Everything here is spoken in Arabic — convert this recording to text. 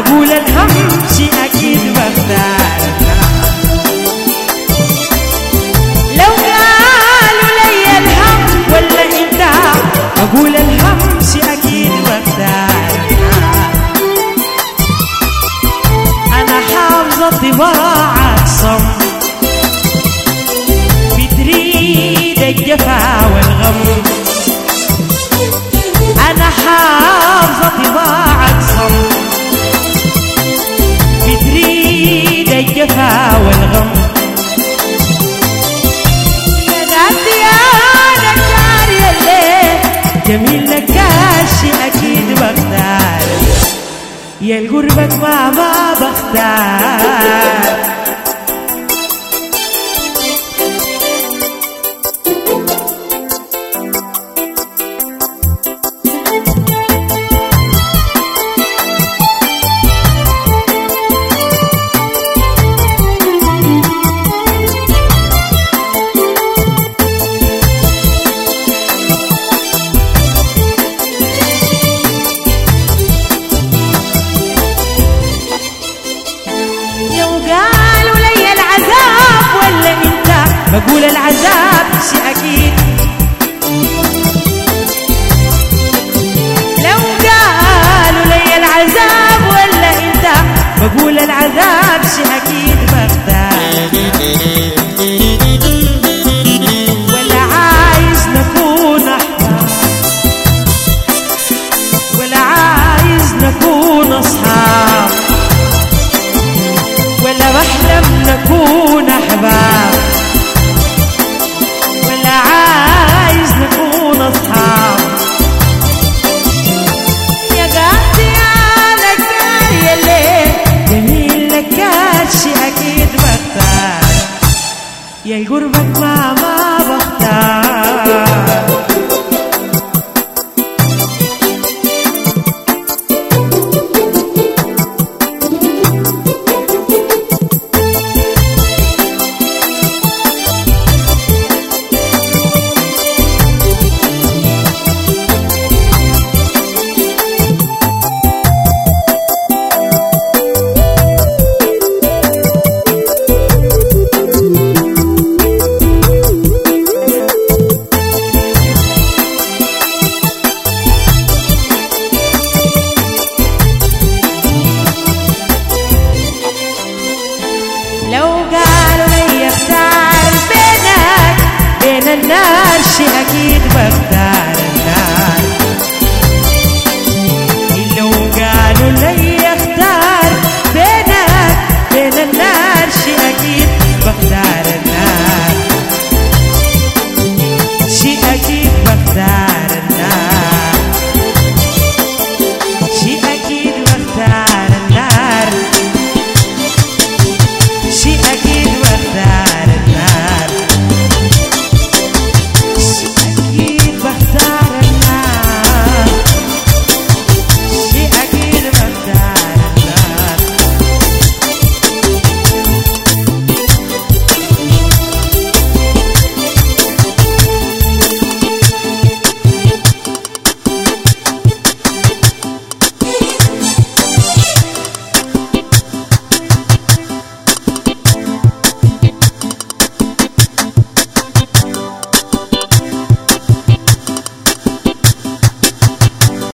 بقول الهمشي أكيد بختار. لو قالوا لي الهم ولا انت بقول الهمشي أكيد بختار. أنا حافظة طباعك صم بتريد الجفا والغم. أنا حافظة طباعك صم بتريد الجفا والغم. يا ناسي أنا كار يلي جميل لكاشي أكيد بختار. يا القربك ما بختار. بقول العذاب شي أكيد. لو قالوا لي العذاب ولا انت بقول العذاب شي أكيد بختار. ولا عايز نكون أحباب ولا عايز نكون أصحاب ولا بحلم نكون أحباب ولا عايز نكون أصحاب. يا قاسي أنا كار يلي جميل لكاشي أكيد بختار. يا قربك ما بختار. لو قالوا لي اختار بينك بين النار شي أكيد